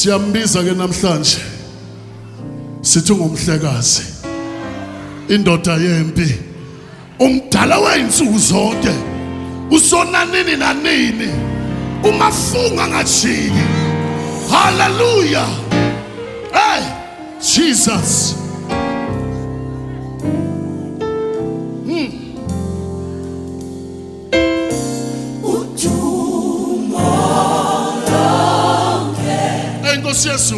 Siyambiza ke namhlanje sithi ngumhlekazi indoda yempi umdala weinsuku zonke usona nini na nini umafunga ngajiki. Hallelujah. Hey Jesus. Enkosi Yesu.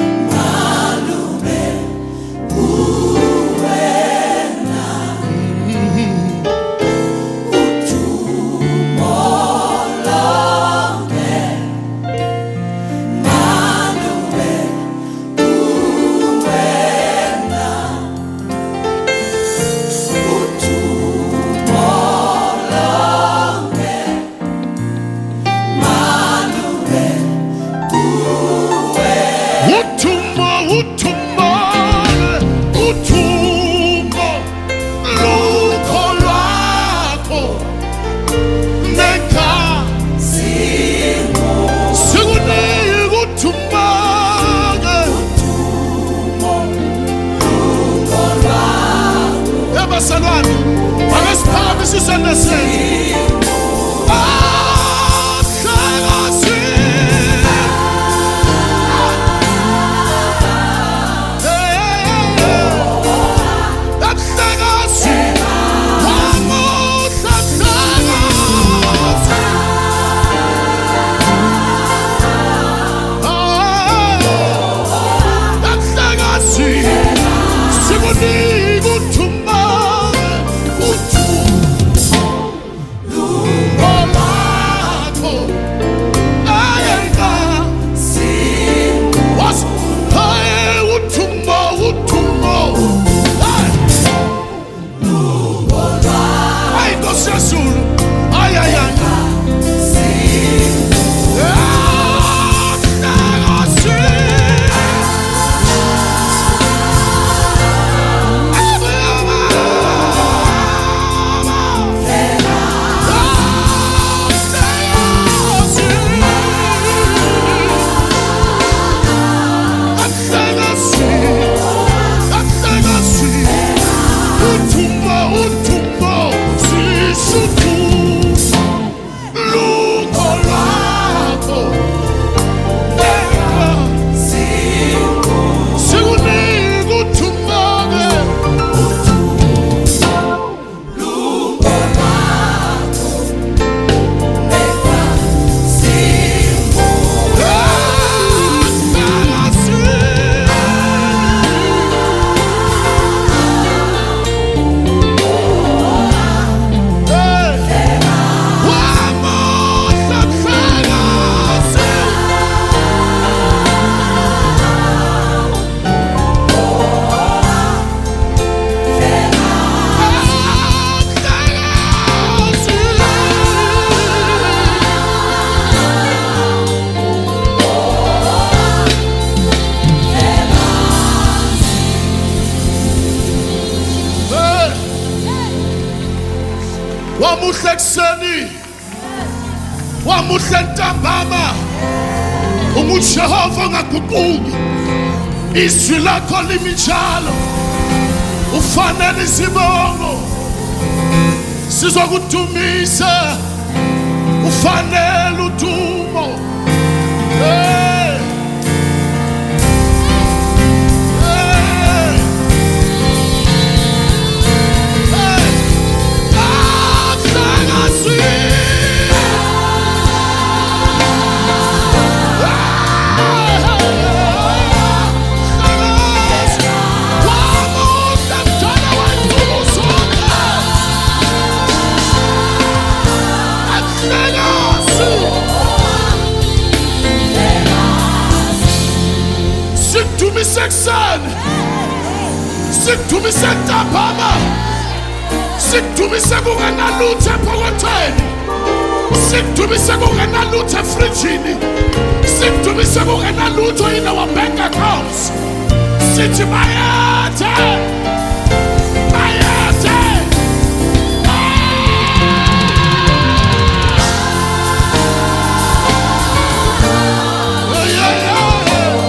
Jehova ngaguquki izwi lakho liminjalo ufanele isibongo sizokudumisa ufanele udumo. Sikumise ntambama, sikumise kungenalutho epokothweni, sikumise kungenalutho efrijini, sikumise kungenalutho in our bank accounts. Sithi bayathe, bayathe. Yeah.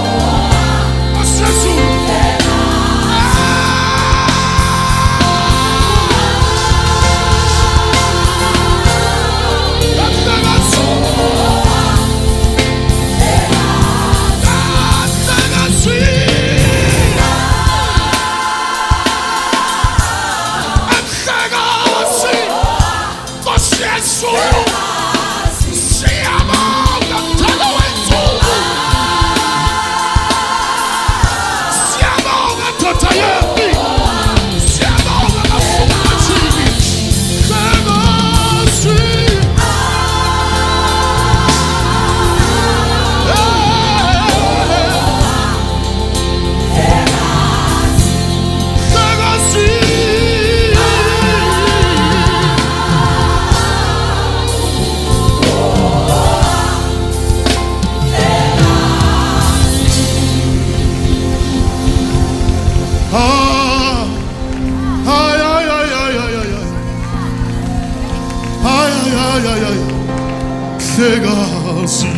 Legacy.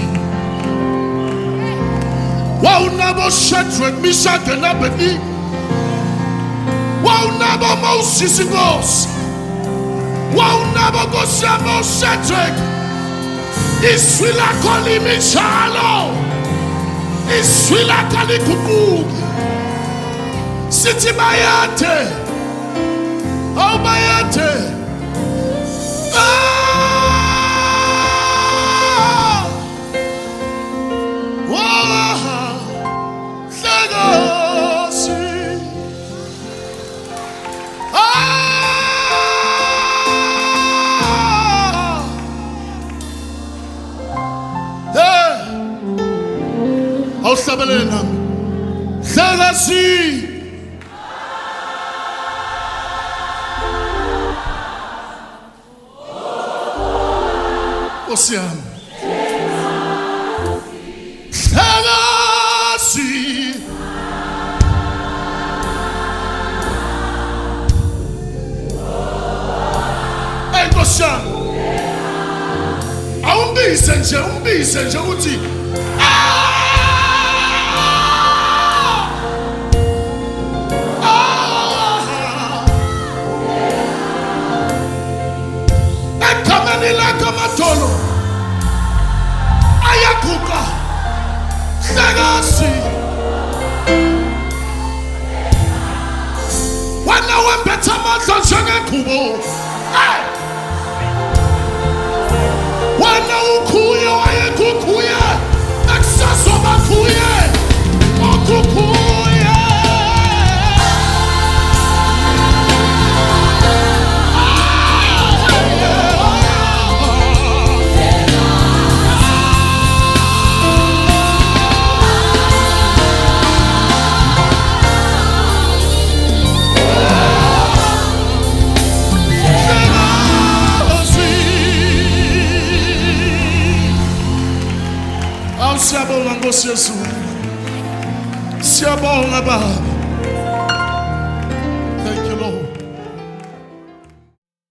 Wow, never Shadrach, Meshach, and Abednego. Wow, never Moses goes. Wow, never go Samuel Shadrach. Iswila kali michalo. Iswila kali kuku. Siti bayate. Oh bayate. Sabelena, Legacy. Ocean. Legacy. Hey, Ocean. Umbi uti. Tolo ayakuka Legacy wana wembetha amandla njengekubo wana ukhuye wayekukhuye akusasobakhuye okukhuye Siyabonga Nkosi Yesu, siyabonga Baba.